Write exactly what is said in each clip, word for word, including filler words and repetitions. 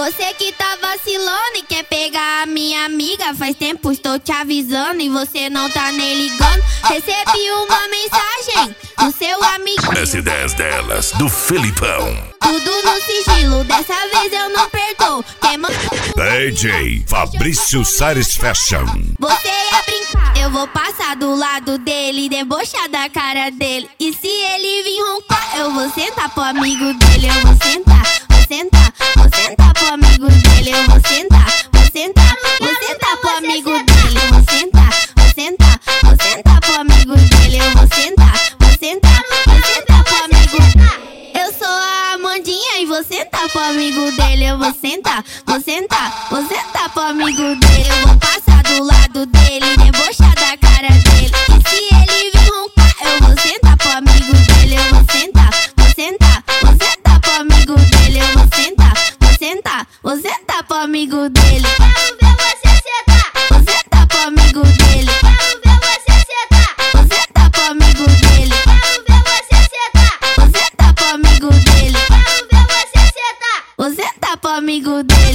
Você que tá vacilando e quer pegar a minha amiga, faz tempo estou te avisando e você não tá nem ligando. Recebi uma mensagem do seu amigo, S dez delas, do Felipão. tudo no sigilo, dessa vez eu não perdoo. Quem manda D J Fabrício Sares Fashion. você ia brincar, eu vou passar do lado dele, debochar da cara dele. E se ele vir roncar, eu vou sentar pro amigo dele. Eu vou sentar, vou sentar, vou sentar pro amigo dele. Eu vou sentar, vou sentar, vou sentar pro amigo dele. Eu vou sentar, vou sentar, vou sentar pro amigo dele. Eu vou sentar, vou sentar, vou sentar pro amigo dele. Eu sou a Amandinha e vou sentar pro amigo dele. Eu vou sentar, vou sentar, vou sentar pro amigo dele. Eu vou passar do lado dele, debochar da cara dele. E se ele vir roncar, eu vou sentar pro amigo dele. Eu vou sentar, vou sentar, vou sentar pro amigo dele. Eu vou sentar, vou sentar, vou sentar pro amigo dele. Quero ver você sentar. Vou sentar pro amigo dele. Quero ver você sentar. Vou sentar pro amigo dele. Quero ver você sentar. Vou sentar pro amigo dele. Quero ver você sentar. Vou sentar pro amigo dele.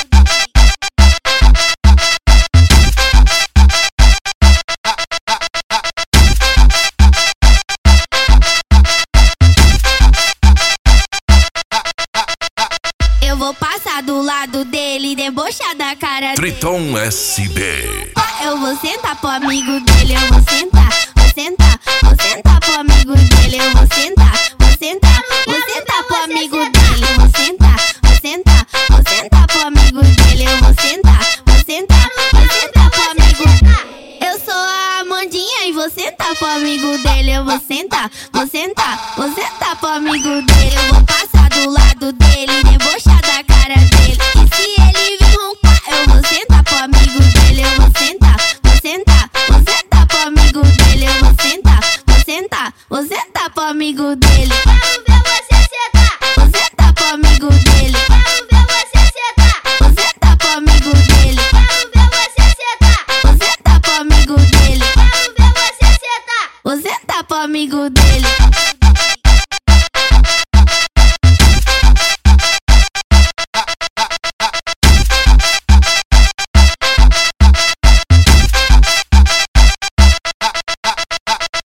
Eu vou passar do lado dele, debochar da cara dele. Triton S B. Eu vou sentar pro amigo dele, eu vou sentar, vou sentar, vou sentar pro amigo dele. Eu vou sentar, vou sentar, vou sentar pro amigo dele. Eu vou sentar, vou sentar, vou sentar pro amigo dele. Eu vou sentar, vou sentar, vou sentar pro amigo dele. Eu sou a Amandinha e vou sentar pro amigo dele. Eu vou sentar, vou sentar, vou sentar pro amigo dele. Eu vou passar do lado dele, debochar da cara dele. E se ele vir roncar, eu vou sentar pro amigo dele. Eu vou sentar, vou sentar, vou sentar pro amigo dele. Eu vou sentar, vou sentar, vou sentar pro amigo dele. Quero ver você sentar. Vou sentar pro amigo dele. Quero ver você sentar. Vou sentar pro amigo dele. Quero ver você sentar. Vou sentar pro amigo dele. Quero ver você sentar. Vou sentar pro amigo dele.